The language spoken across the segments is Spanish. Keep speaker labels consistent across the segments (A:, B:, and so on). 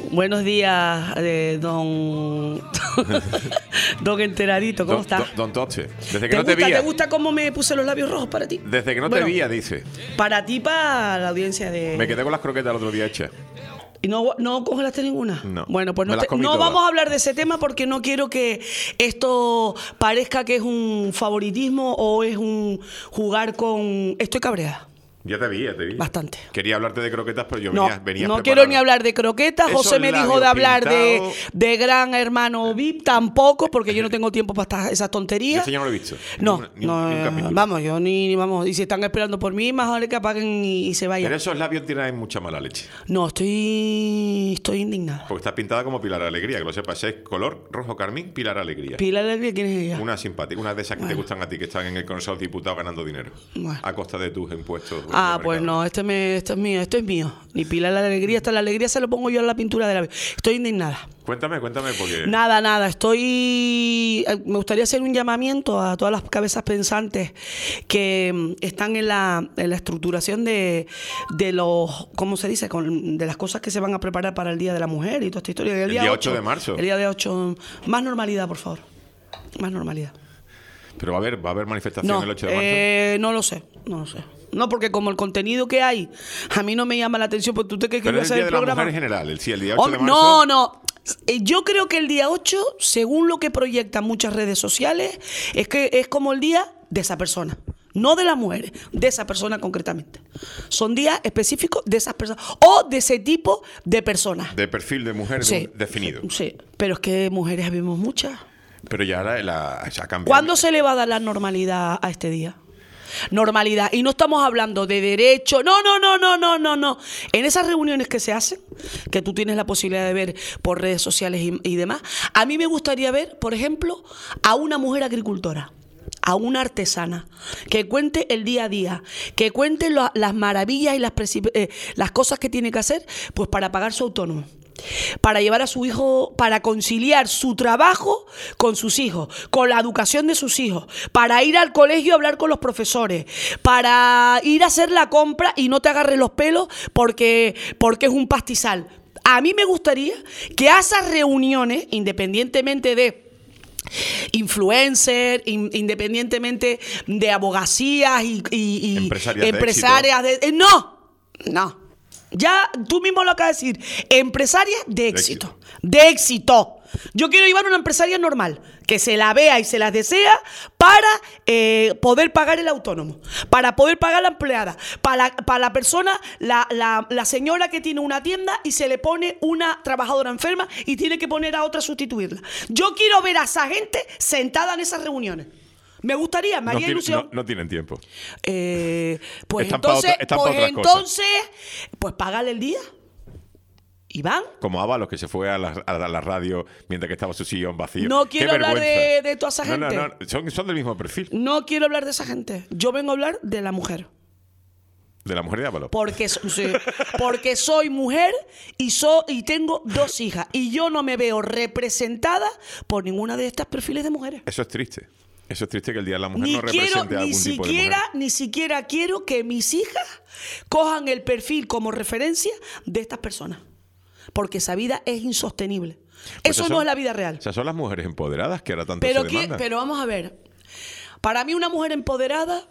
A: Buenos días, don don Enteradito, ¿cómo estás?
B: Don Toche, desde que no te
A: ¿Te
B: veía.
A: gusta cómo me puse los labios rojos para ti?
B: Desde que no te veía, dice.
A: Para ti, para la audiencia de...
B: Me quedé con las croquetas el otro día hechas.
A: ¿Y no congelaste ninguna?
B: No.
A: Bueno, pues
B: Me las comí
A: no
B: todas.
A: vamos a hablar de ese tema porque no quiero que esto parezca que es un favoritismo o es un jugar con... Estoy cabreada.
B: Ya te vi.
A: Bastante.
B: Quería hablarte de croquetas, pero yo
A: No,
B: venía
A: no
B: preparado.
A: quiero ni hablar de croquetas.
B: Esos
A: José me dijo
B: labios
A: de hablar
B: pintados.
A: de Gran Hermano VIP, tampoco, porque yo no tengo tiempo para esas
B: Yo
A: tonterías.
B: ese ya no lo he visto.
A: No,
B: Ni un capítulo.
A: vamos, yo vamos. Y si están esperando por mí, más vale que apaguen y se vayan.
B: Pero esos labios tienen mucha mala leche.
A: No, estoy indignada.
B: Porque estás pintada como Pilar Alegría, que lo sepas. Es color rojo carmín, Pilar Alegría.
A: Pilar Alegría, ¿quién es ella?
B: Una simpática, una de esas que te
A: Bueno.
B: gustan a ti, que están en el Consejo de los Diputados ganando dinero.
A: Bueno.
B: A costa de tus impuestos.
A: Ah,
B: de
A: pues
B: mercado.
A: no, esto es mío. Ni Pilar la Alegría, esta la alegría se lo pongo yo en la pintura de la... Estoy indignada.
B: Cuéntame, porque...
A: Nada. Me gustaría hacer un llamamiento a todas las cabezas pensantes que están en la estructuración de los, ¿cómo se dice? De las cosas que se van a preparar para el Día de la Mujer y toda esta historia.
B: El día 8 de marzo.
A: El día de 8. Más normalidad, por favor. Más normalidad.
B: Pero va a haber manifestación
A: No,
B: el 8 de marzo.
A: no lo sé. No, porque como el contenido que hay, a mí no me llama la atención, porque tú te crees que
B: Pero
A: voy a
B: es el
A: hacer
B: día
A: el
B: de la
A: programa.
B: mujer en general. El día 8
A: Hombre,
B: de marzo.
A: no. Yo creo que el día 8, según lo que proyectan muchas redes sociales, es que es como el día de esa persona. No de las mujeres, de esa persona concretamente. Son días específicos de esas personas o de ese tipo de personas.
B: De perfil de mujer definido.
A: Sí, pero es que mujeres vemos muchas.
B: Pero ya se ha cambiado.
A: ¿Cuándo se le va a dar la normalidad a este día? Normalidad. Y no estamos hablando de derecho. No. En esas reuniones que se hacen, que tú tienes la posibilidad de ver por redes sociales y demás, a mí me gustaría ver, por ejemplo, a una mujer agricultora, a una artesana, que cuente el día a día, que cuente las maravillas y las cosas que tiene que hacer pues para pagar su autónomo, para llevar a su hijo, para conciliar su trabajo con sus hijos, con la educación de sus hijos, para ir al colegio a hablar con los profesores, para ir a hacer la compra y no te agarres los pelos porque es un pastizal. A mí me gustaría que a esas reuniones, independientemente de influencer, independientemente de abogacías y empresarias de no. Ya tú mismo lo acabas de decir. Empresarias de éxito. De éxito. Yo quiero llevar una empresaria normal, que se la vea y se las desea para poder pagar el autónomo, para poder pagar la empleada, para la persona, la señora que tiene una tienda y se le pone una trabajadora enferma y tiene que poner a otra a sustituirla. Yo quiero ver a esa gente sentada en esas reuniones. Me gustaría, me haría ilusión.
B: No tienen tiempo.
A: Pues
B: Están pa'
A: entonces,
B: otras
A: pues págale el día. ¿Y van?
B: Como Ábalos, que se fue a la radio mientras que estaba su sillón vacío.
A: No quiero
B: ¡Qué
A: hablar
B: vergüenza!
A: de toda esa gente.
B: No. Son del mismo perfil.
A: No quiero hablar de esa gente. Yo vengo a hablar de la mujer.
B: De la mujer de Ábalos.
A: Porque soy mujer y tengo 2 hijas. Y yo no me veo representada por ninguna de estas perfiles de mujeres.
B: Eso es triste. Eso es triste que el Día de la Mujer no represente a algún tipo de mujer.
A: Ni siquiera quiero que mis hijas cojan el perfil como referencia de estas personas. Porque esa vida es insostenible.
B: Pues
A: Eso no es la vida real.
B: Esas son las mujeres empoderadas que ahora tanto se demandan.
A: Pero vamos a ver. Para mí una mujer empoderada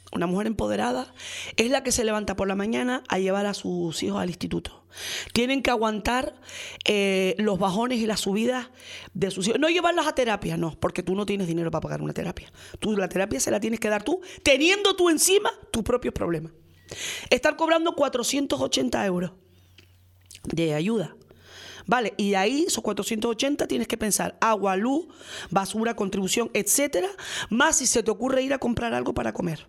A: es la que se levanta por la mañana a llevar a sus hijos al instituto. Tienen que aguantar los bajones y las subidas de sus hijos. No llevarlas a terapia, no, porque tú no tienes dinero para pagar una terapia. La terapia se la tienes que dar tú, teniendo tú encima tus propios problemas. Estar cobrando 480 euros de ayuda. Vale, y ahí esos 480 tienes que pensar agua, luz, basura, contribución, etcétera, más si se te ocurre ir a comprar algo para comer.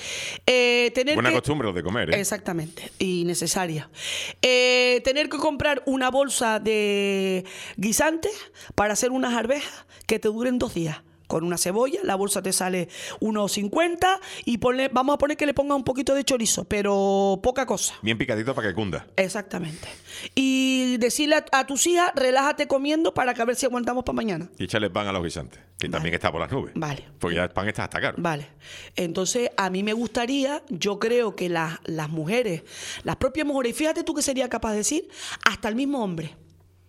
B: Buena costumbre lo de comer, ¿eh?
A: Exactamente, y necesaria. Tener que comprar una bolsa de guisantes para hacer unas arvejas que te duren 2 días. Con una cebolla, la bolsa te sale 1,50 y vamos a poner que le pongas un poquito de chorizo, pero poca cosa.
B: Bien picadito para que cunda.
A: Exactamente. Y decirle a tus hijas, relájate comiendo para que a ver si aguantamos para mañana.
B: Y échale pan a los guisantes, que también está por las nubes.
A: Vale.
B: Porque ya el pan está hasta caro.
A: Vale. Entonces, a mí me gustaría, yo creo que las mujeres, las propias mujeres, y fíjate tú que sería capaz de decir, hasta el mismo hombre.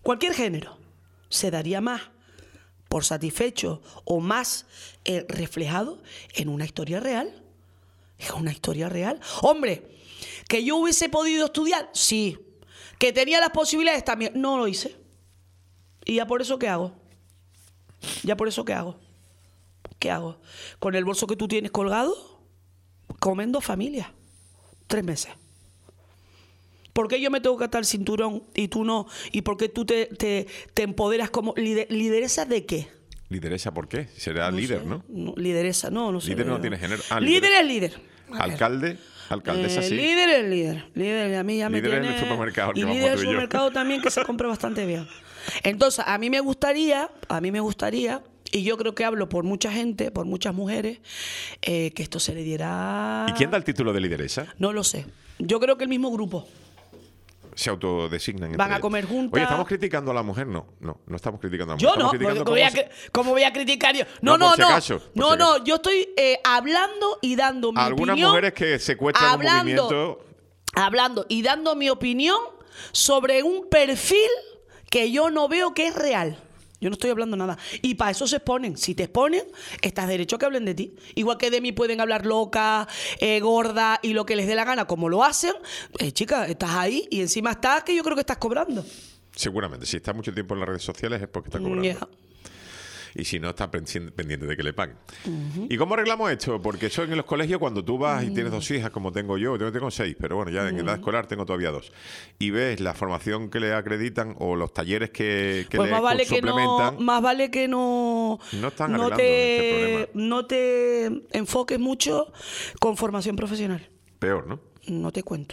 A: cualquier género, se daría más por satisfecho o más reflejado en una historia real. Es una historia real. Hombre, que yo hubiese podido estudiar, sí. Que tenía las posibilidades también, no lo hice. ¿Y ya por eso qué hago? ¿Ya por eso qué hago? ¿Qué hago? Con el bolso que tú tienes colgado, comen 2 familias, 3 meses. ¿Por qué yo me tengo que atar el cinturón y tú no? ¿Y por qué tú te empoderas como lideresa de qué?
B: ¿Lideresa por qué? Será líder, ¿no?
A: Lideresa, no sé.
B: Líder no tiene género.
A: Líder es líder.
B: Alcalde, alcaldesa sí.
A: Líder es líder. Líder, a mí ya me
B: líder
A: tiene...
B: en el supermercado.
A: Y líder en el supermercado también, que se compra bastante bien. Entonces, a mí me gustaría, y yo creo que hablo por mucha gente, por muchas mujeres, que esto se le diera...
B: ¿Y quién da el título de lideresa?
A: No lo sé. Yo creo que el mismo grupo.
B: Se autodesignan.
A: Van a comer juntas.
B: Oye, ¿estamos criticando a la mujer? No estamos criticando a la
A: Yo
B: mujer.
A: no, ¿cómo voy a criticar yo? No, yo estoy hablando y dando mi
B: algunas
A: opinión.
B: Mujeres que secuestran un movimiento.
A: Hablando y dando mi opinión sobre un perfil que yo no veo que es real. Yo no estoy hablando nada. Y para eso se exponen. Si te exponen, estás derecho a que hablen de ti. Igual que de mí pueden hablar loca, gorda y lo que les dé la gana, como lo hacen. Chica, estás ahí y encima estás que yo creo que estás cobrando.
B: Seguramente. Si estás mucho tiempo en las redes sociales es porque estás cobrando. Yeah. Y si no, está pendiente de que le paguen. ¿Y cómo arreglamos esto? Porque eso en los colegios, cuando tú vas y tienes 2 hijas, como tengo yo tengo 6, pero bueno, ya en edad escolar tengo todavía 2, y ves la formación que le acreditan o los talleres que pues le suplementan...
A: Más vale que no
B: están arreglando este problema.
A: No te enfoques mucho con formación profesional.
B: Peor, ¿no?
A: No te cuento.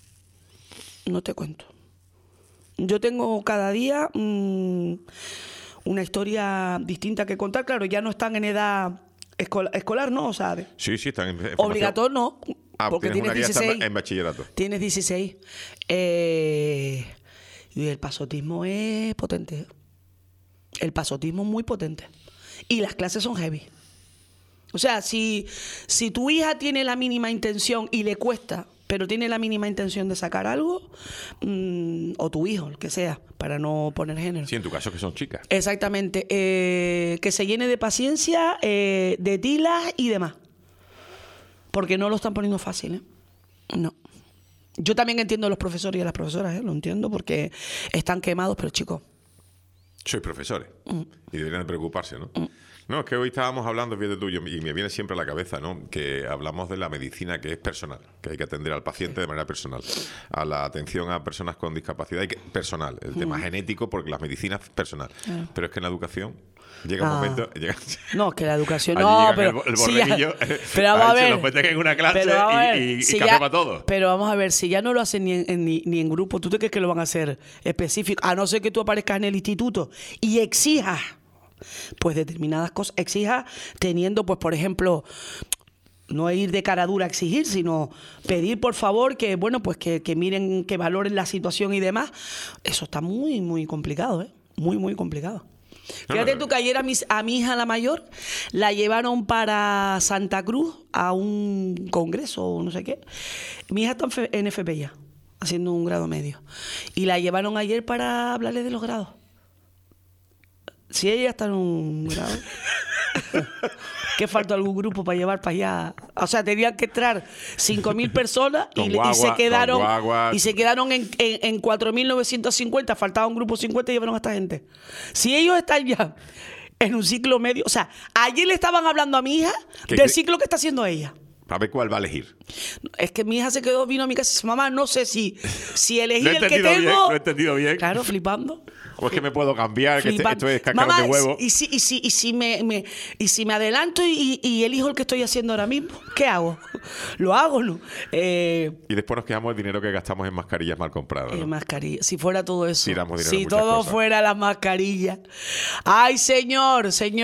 A: Yo tengo cada día... una historia distinta que contar. Claro, ya no están en edad escolar, ¿no? ¿Sabes?
B: Sí, están en
A: obligatorio, no. Porque tienes 16.
B: En bachillerato.
A: Tienes 16. Y el pasotismo es potente. El pasotismo es muy potente. Y las clases son heavy. O sea, si tu hija tiene la mínima intención y le cuesta, pero tiene la mínima intención de sacar algo, o tu hijo, el que sea, para no poner género.
B: Sí, en tu caso que son chicas.
A: Exactamente. Que se llene de paciencia, de tilas y demás. Porque no lo están poniendo fácil, ¿eh? No. Yo también entiendo a los profesores y a las profesoras, ¿eh? Lo entiendo porque están quemados, pero chicos.
B: Sois profesores y deberían de preocuparse, ¿no? No, es que hoy estábamos hablando, fíjate tú, y me viene siempre a la cabeza, ¿no? Que hablamos de la medicina que es personal, que hay que atender al paciente de manera personal, a la atención a personas con discapacidad personal, el tema genético, porque la medicina es personal. Pero es que en la educación llega un momento...
A: No, que la educación no, pero...
B: El borreguillo,
A: pero vamos a ver,
B: se lo meten en una clase y café para todo.
A: Pero vamos a ver, si ya no lo hacen ni en grupo, ¿tú te crees que lo van a hacer específico? A no ser que tú aparezcas en el instituto y exijas pues determinadas cosas, exija teniendo, pues por ejemplo, no ir de cara dura a exigir, sino pedir por favor que, bueno, pues que miren, que valoren la situación y demás. Eso está muy, muy complicado, ¿eh? Muy, muy complicado. Fíjate tú que ayer a mi hija, la mayor, la llevaron para Santa Cruz a un congreso o no sé qué. Mi hija está en FP ya, haciendo un grado medio. Y la llevaron ayer para hablarle de los grados. Si ella está en un grado, ¿qué falta algún grupo para llevar para allá? O sea, tenían que entrar 5.000 personas y se quedaron en 4.950. Faltaba un grupo 50 y llevaron a esta gente. Si ellos están ya en un ciclo medio... O sea, ayer le estaban hablando a mi hija del ciclo que está haciendo ella.
B: A ver cuál va a elegir.
A: Es que mi hija vino a mi casa y dice, mamá, no sé si elegí el que tengo...
B: Lo he entendido bien.
A: Claro, flipando.
B: O es que me puedo cambiar, que esto es cascarón de huevo.
A: Y si me adelanto y elijo el que estoy haciendo ahora mismo, ¿qué hago? ¿Lo hago, no?
B: Y después nos quedamos el dinero que gastamos en mascarillas mal compradas, ¿no?
A: Mascarillas. Si fuera todo eso.
B: Tiramos dinero
A: si todo cosas. Fuera las mascarillas. Ay, señor.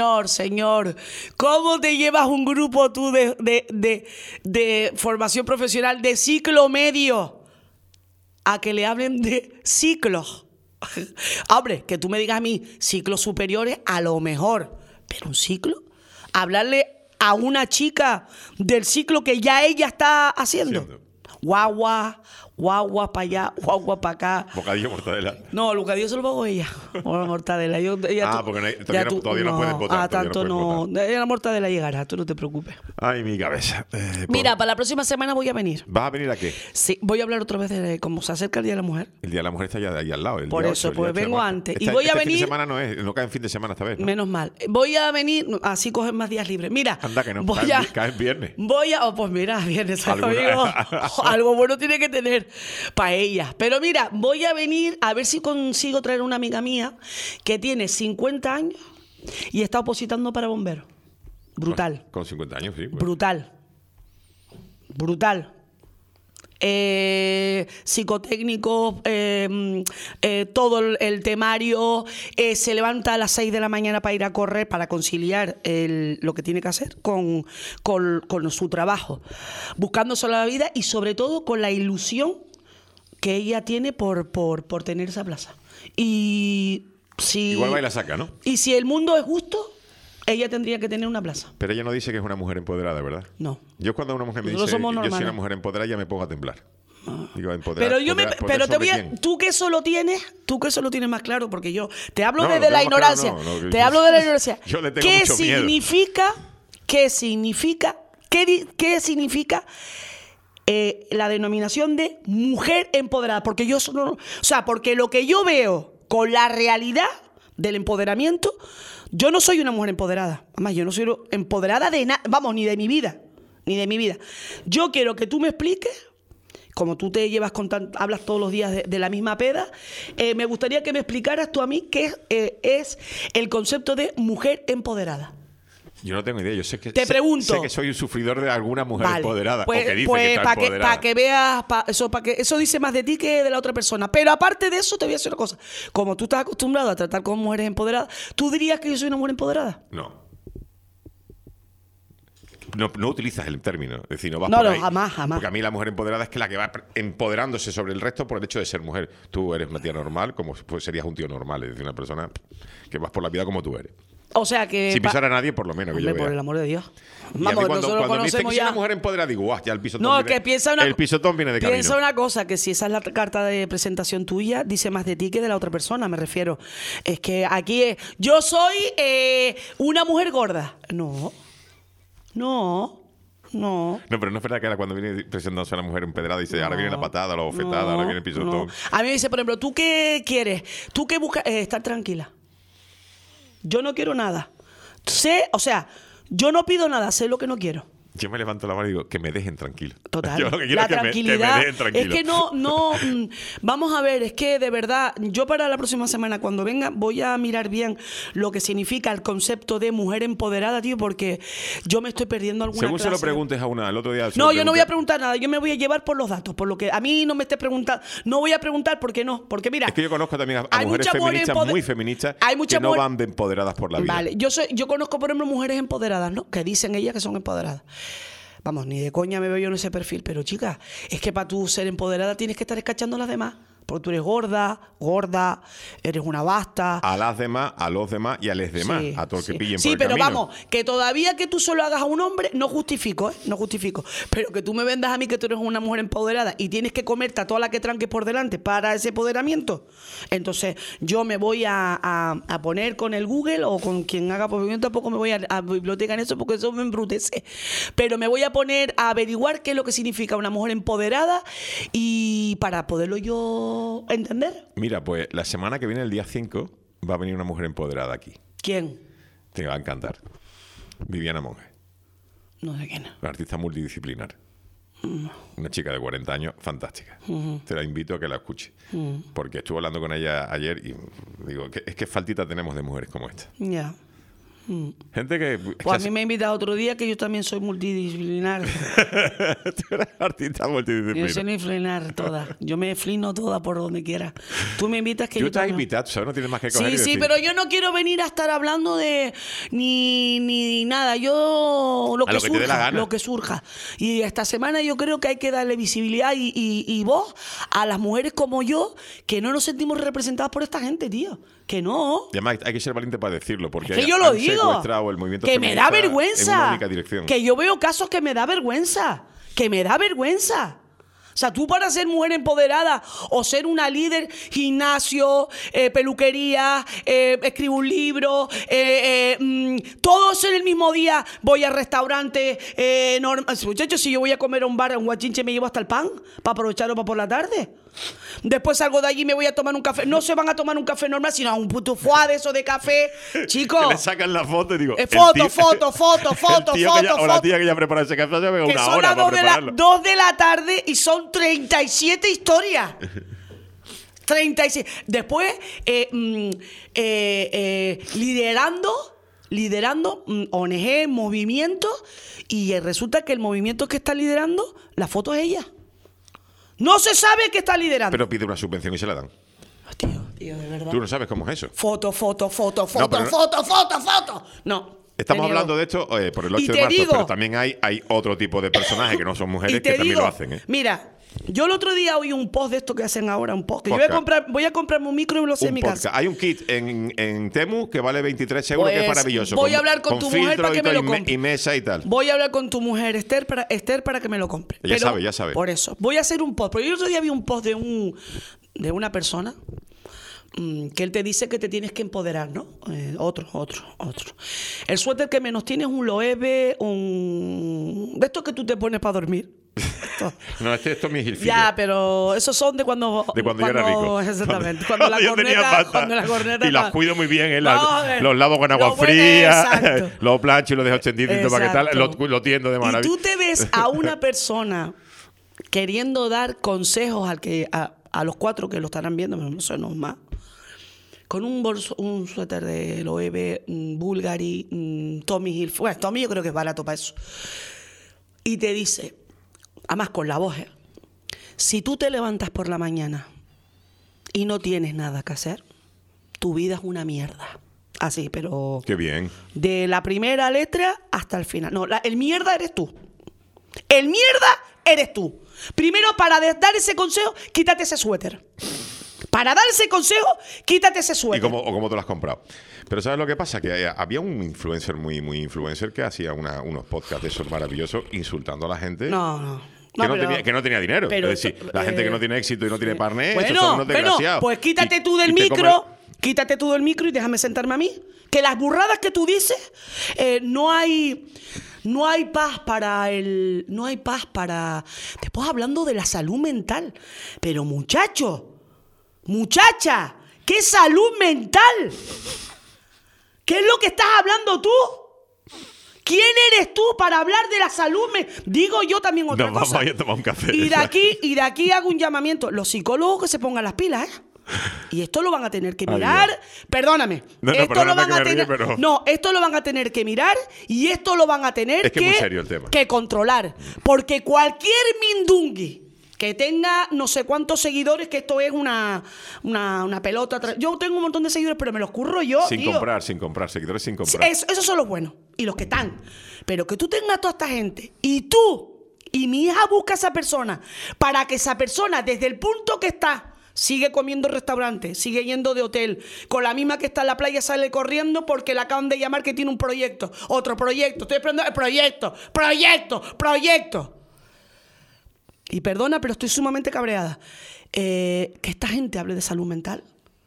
A: ¿Cómo te llevas un grupo tú de formación profesional de ciclo medio a que le hablen de ciclos? Hombre, que tú me digas a mí ciclos superiores, a lo mejor, pero un ciclo, hablarle a una chica del ciclo que ya ella está haciendo. Guagua, Guagua para allá, guagua para acá.
B: Bocadillo mortadela.
A: No, el bocadillo se lo pago ella. O la mortadela.
B: Porque todavía no puedes votar.
A: Tanto no. La mortadela llegará, tú no te preocupes.
B: Ay, mi cabeza.
A: Mira, para la próxima semana voy a venir.
B: ¿Vas a venir a qué?
A: Sí, voy a hablar otra vez de cómo se acerca el Día de la Mujer.
B: El Día de la Mujer está ya de ahí al lado.
A: Por eso, pues vengo antes. Y voy a venir.
B: Fin de semana no cae en fin de semana esta vez, ¿no?
A: Menos mal. Voy a venir, así cogen más días libres. Mira.
B: Anda que no, cae en viernes.
A: Pues mira, viernes, amigo. Algo bueno tiene que tener para ella. Pero mira, voy a venir a ver si consigo traer una amiga mía que tiene 50 años y está opositando para bomberos. Brutal.
B: Con 50 años, sí.
A: Bueno. Brutal. Psicotécnico, todo el temario, se levanta a las 6 de la mañana para ir a correr, para conciliar lo que tiene que hacer con su trabajo, buscándose la vida y sobre todo con la ilusión que ella tiene por tener esa plaza. Y si,
B: igual va y la saca, ¿no?
A: Y si el mundo es justo, ella tendría que tener una plaza.
B: Pero ella no dice que es una mujer empoderada, ¿verdad?
A: No.
B: Yo cuando una mujer me dice yo soy una mujer empoderada, ya me pongo a temblar. Digo, empoderada. Pero te voy a...
A: Tú que eso lo tienes más claro, porque yo te hablo desde la ignorancia. Te hablo de la ignorancia.
B: Yo le tengo mucho miedo.
A: ¿Qué significa la denominación de mujer empoderada? Porque porque lo que yo veo con la realidad del empoderamiento, yo no soy una mujer empoderada. Además, yo no soy empoderada de nada, ni de mi vida. Yo quiero que tú me expliques, como tú te llevas hablas todos los días de la misma peda, me gustaría que me explicaras tú a mí qué es el concepto de mujer empoderada.
B: Yo no tengo idea, yo sé que
A: te pregunto.
B: Sé que soy un sufridor de alguna mujer empoderada,
A: pues,
B: o que dice que está empoderada.
A: Para que veas, eso dice más de ti que de la otra persona. Pero aparte de eso, te voy a decir una cosa. Como tú estás acostumbrado a tratar con mujeres empoderadas, ¿tú dirías que yo soy una mujer empoderada?
B: No utilizas el término. Es decir, no vas por ahí.
A: Jamás.
B: Porque a mí la mujer empoderada es que la que va empoderándose sobre el resto por el hecho de ser mujer. Tú eres una tía normal, como pues serías un tío normal. Es decir, una persona que vas por la vida como tú eres.
A: O sea que...
B: Sin pisar a nadie, por lo menos.
A: Hombre, por el amor de Dios.
B: Vamos, cuando me dicen que soy una mujer empoderada, digo, ya el pisotón
A: el
B: pisotón viene de camino.
A: Piensa una cosa, que si esa es la carta de presentación tuya, dice más de ti que de la otra persona, me refiero. Es que aquí es... Yo soy una mujer gorda. No, pero
B: no es verdad que ahora cuando viene presentándose a una mujer empedrada dice, ahora viene la patada, la bofetada, ahora viene el pisotón.
A: A mí me dice, por ejemplo, ¿tú qué quieres? ¿Tú qué buscas? Estar tranquila. Yo no quiero nada. Yo no pido nada, sé lo que no quiero.
B: Yo me levanto la mano y digo, que me dejen tranquilo.
A: Total.
B: Yo lo que quiero
A: la
B: es que
A: tranquilidad,
B: me dejen tranquilo.
A: Es que vamos a ver, es que de verdad, yo para la próxima semana cuando venga voy a mirar bien lo que significa el concepto de mujer empoderada, tío, porque yo me estoy perdiendo alguna
B: Según
A: clase.
B: Se lo preguntes a una, el otro día...
A: No, yo no voy a preguntar nada, yo me voy a llevar por los datos, por lo que a mí no me estés preguntando. No voy a preguntar porque mira...
B: Es que yo conozco también a mujeres feministas, muy feministas, que no van de empoderadas por la vida.
A: Vale, yo conozco, por ejemplo, mujeres empoderadas, ¿no? Que dicen ellas que son empoderadas. Vamos, ni de coña me veo yo en ese perfil, pero chica, es que para tú ser empoderada tienes que estar escachando a las demás. Porque tú eres gorda, eres una basta.
B: A las demás, a los demás y a les demás. Sí, a todo el que pillen por el
A: pero
B: camino.
A: Vamos, que todavía que tú solo hagas a un hombre, no justifico. Pero que tú me vendas a mí que tú eres una mujer empoderada y tienes que comerte a toda la que tranques por delante para ese empoderamiento. Entonces, yo me voy a poner con el Google o con quien haga, porque yo tampoco me voy a biblioteca en eso porque eso me embrutece. Pero me voy a poner a averiguar qué es lo que significa una mujer empoderada y para poderlo yo entender.
B: Mira, pues la semana que viene, el día 5, va a venir una mujer empoderada aquí.
A: ¿Quién?
B: Te va a encantar. Viviana Monge.
A: No sé quién.
B: Una artista multidisciplinar. Una chica de 40 años, fantástica. Te la invito a que la escuche. Porque estuve hablando con ella ayer y digo, es que faltita tenemos de mujeres como esta.
A: Ya.
B: Gente que...
A: Pues a mí me ha invitado otro día que yo también soy multidisciplinar.
B: Tú eres artista multidisciplinar.
A: Yo sé ni flinar toda. Yo me flino toda por donde quiera. Tú me invitas que
B: yo te has invitado, ¿sabes? No tienes más que coger.
A: Sí, pero yo no quiero venir a estar hablando de ni nada. Yo lo que surja. Y esta semana yo creo que hay que darle visibilidad y voz a las mujeres como yo que no nos sentimos representadas por esta gente, tío. Que no.
B: Y además hay que ser valiente para decirlo, porque
A: es que yo lo digo.
B: El movimiento
A: que me da vergüenza.
B: En una única dirección.
A: Que yo veo casos que me da vergüenza. O sea, tú para ser mujer empoderada o ser una líder, gimnasio, peluquería, escribo un libro, todo eso en el mismo día, voy al restaurante, muchachos, si yo voy a comer a un bar, a un guachinche, me llevo hasta el pan para aprovecharlo para por la tarde. Después salgo de allí y me voy a tomar un café. No se van a tomar un café normal, sino a un puto foie de eso de café. Chicos.
B: Que le sacan la foto y digo...
A: foto.
B: O la tía que ya prepara ese café, ya veo una hora para prepararlo.
A: Son las 2 de la tarde y son 37 historias. 37. Después, liderando ONG, movimiento, y resulta que el movimiento que está liderando, la foto es ella. No se sabe que está liderando.
B: Pero pide una subvención y se la dan.
A: Tío, de verdad.
B: Tú no sabes cómo es eso.
A: Foto. No.
B: Estamos hablando de esto por el 8 de marzo, pero también hay otro tipo de personajes que no son mujeres que también lo hacen.
A: Mira, yo el otro día oí un post de esto que hacen ahora, un post. Que yo voy a comprarme un micro y lo sé en mi casa.
B: Hay un kit en Temu que vale 23 euros, que es maravilloso.
A: Voy a hablar con tu mujer para que me lo compre.
B: Y mesa y tal.
A: Voy a hablar con tu mujer, Esther, para que me lo compre.
B: Ya sabe.
A: Por eso, voy a hacer un post. Porque yo el otro día vi un post de una persona que él te dice que te tienes que empoderar, ¿no? Otro. El suéter que menos tiene es un Loewe, de estos que tú te pones para dormir.
B: No, esto es mi Hilfiger.
A: Ya, pero esos son de cuando
B: yo era rico.
A: Exactamente. Cuando la corneta.
B: Y las cuido muy bien, los lavo con agua fría, los plancho y los dejo extendiditos para que tal, lo tiendo de maravilla.
A: Y tú te ves a una persona queriendo dar consejos a los 4 que lo estarán viendo, no sé, no más, con un suéter de Loewe, Bulgari, Tommy Hilfiger. Bueno, Tommy yo creo que es barato para eso. Y te dice, además con la voz, si tú te levantas por la mañana y no tienes nada que hacer, tu vida es una mierda. Así, pero...
B: Qué bien.
A: De la primera letra hasta el final. No, el mierda eres tú. El mierda eres tú. Primero, para dar ese consejo, quítate ese suéter. Para dar ese consejo, quítate ese suéter.
B: ¿Y cómo te lo has comprado? Pero ¿sabes lo que pasa? Que había un influencer muy influencer que hacía unos podcasts de esos maravillosos insultando a la gente. Que no tenía dinero. Es decir, la gente que no tiene éxito y no tiene partner, esos son unos desgraciados.
A: Pues quítate tú del micro. Quítate tú del micro y déjame sentarme a mí. Que las burradas que tú dices, no hay paz para Después hablando de la salud mental. Pero muchacha, ¿qué salud mental? ¿Qué es lo que estás hablando tú? ¿Quién eres tú para hablar de la salud mental? Digo yo también otra cosa.
B: Vamos a ir a tomar un café.
A: Y de aquí hago un llamamiento. Los psicólogos que se pongan las pilas, Y esto lo van a tener que mirar. Perdóname. Esto lo van a tener que mirar y esto lo van a tener
B: muy serio el tema.
A: Que controlar. Porque cualquier mindungui que tenga no sé cuántos seguidores, que esto es una pelota. Yo tengo un montón de seguidores, pero me los curro yo.
B: Sin comprar, seguidores sin comprar.
A: Esos son los buenos y los que están. Pero que tú tengas toda esta gente y tú y mi hija busca a esa persona para que esa persona, desde el punto que está, sigue comiendo en restaurante, sigue yendo de hotel, con la misma que está en la playa sale corriendo porque le acaban de llamar que tiene un proyecto, otro proyecto, estoy esperando el proyecto. Y perdona, pero estoy sumamente cabreada. Que esta gente hable de salud mental.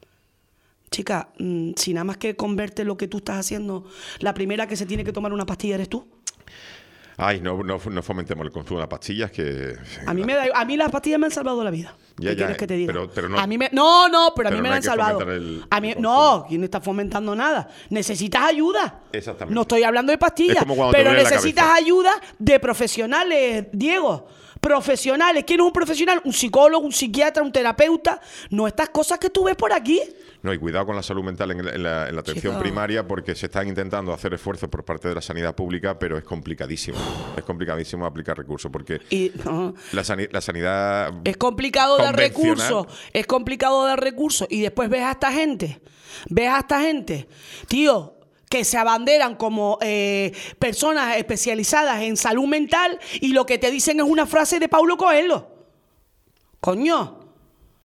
A: Chica, si nada más que convierte lo que tú estás haciendo, la primera que se tiene que tomar una pastilla eres tú.
B: Ay, no fomentemos el consumo de las pastillas que...
A: A mí las pastillas me han salvado la vida. ¿Qué quieres que te diga?
B: Pero no.
A: A mí me la han salvado. ¿Quién está fomentando nada? Necesitas ayuda.
B: Exactamente.
A: No estoy hablando de pastillas, pero necesitas ayuda de profesionales, Diego. Profesionales. ¿Quién es un profesional? Un psicólogo, un psiquiatra, un terapeuta. No estas cosas que tú ves por aquí.
B: No, y cuidado con la salud mental en la atención primaria, porque se están intentando hacer esfuerzos por parte de la sanidad pública, pero es complicadísimo. Es complicadísimo aplicar recursos, porque la sanidad
A: es complicado dar recursos. Es complicado dar recursos. Y después ves a esta gente, tío, que se abanderan como personas especializadas en salud mental y lo que te dicen es una frase de Paulo Coelho. Coño.